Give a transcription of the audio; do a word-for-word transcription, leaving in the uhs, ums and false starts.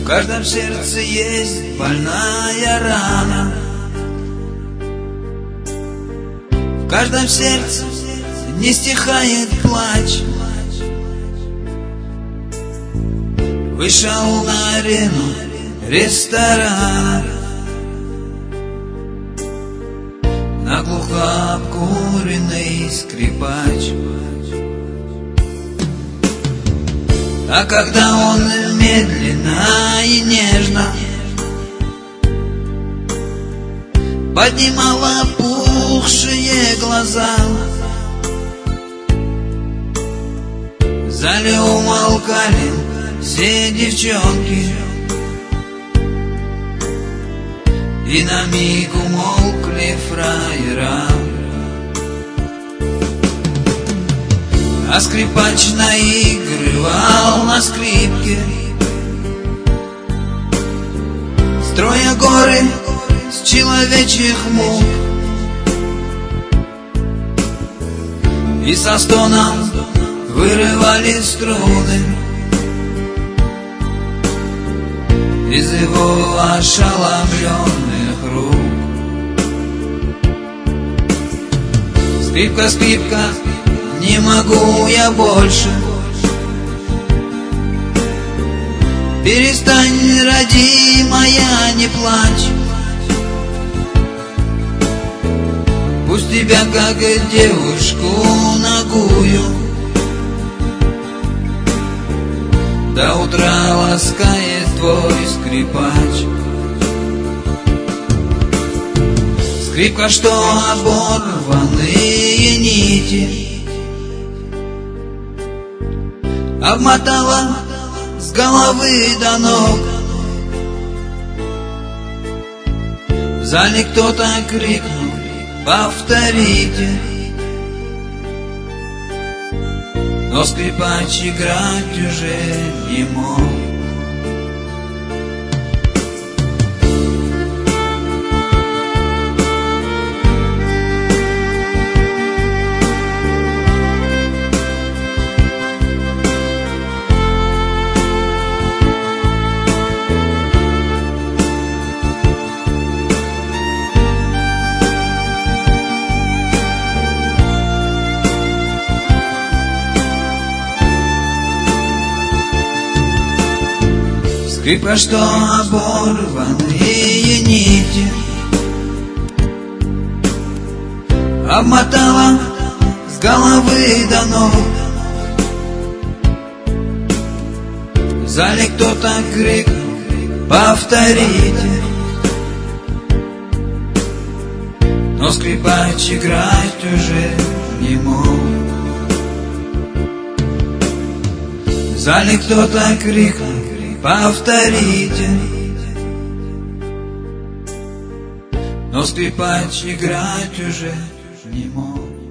каждом сердце есть больная рана, в каждом сердце не стихает плач. Вышел на арену ресторана, наглухо обкуренный скрипач. А когда он медленно и нежно поднимал опухшие глаза, в зале умолкали все девчонки, и на миг умолкли фраера. А скрипач наигрывал на скрипке, строя горы с человечьих мук, и со стоном вырывали струны из его ошеломленных рук. Скрипка, скрипка, не могу я больше, перестань, родимая, не плачь. Пусть тебя, как девушку нагую, до утра ласкает твой скрипач. Скрипка, что оборванные нити обмотала с головы до ног. В зале кто-то крикнул: повторите. Но скрипач играть уже не мог. Скрипка, что оборванные нити обмотала с головы до ног. В зале кто-то крикнул: повторите. Но скрипач играть уже не мог. В зале кто-то крикнул: повторите. Но скрипач играть уже не мог.